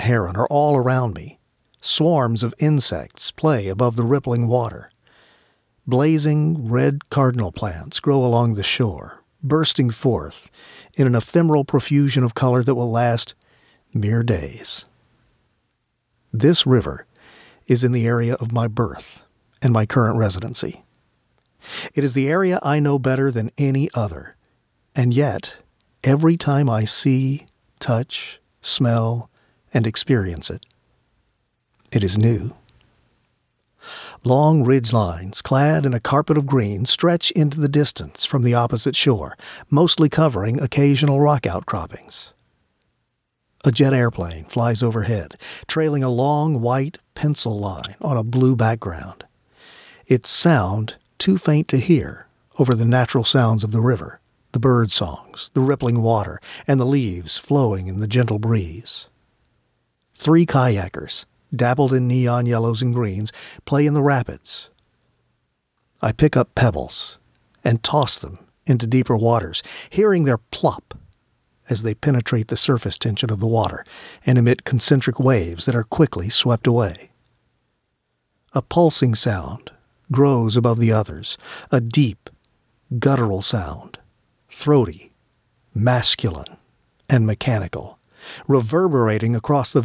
heron are all around me. Swarms of insects play above the rippling water. Blazing red cardinal plants grow along the shore, bursting forth in an ephemeral profusion of color that will last mere days. This river is in the area of my birth and my current residency. It is the area I know better than any other, and yet, every time I see, touch, smell, and experience it, it is new. Long ridge lines, clad in a carpet of green, stretch into the distance from the opposite shore, mostly covering occasional rock outcroppings. A jet airplane flies overhead, trailing a long white pencil line on a blue background. Its sound too faint to hear over the natural sounds of the river, the bird songs, the rippling water, and the leaves flowing in the gentle breeze. 3 kayakers, dappled in neon yellows and greens, play in the rapids. I pick up pebbles and toss them into deeper waters, hearing their plop as they penetrate the surface tension of the water and emit concentric waves that are quickly swept away. A pulsing sound grows above the others, a deep, guttural sound, throaty, masculine, and mechanical, reverberating across the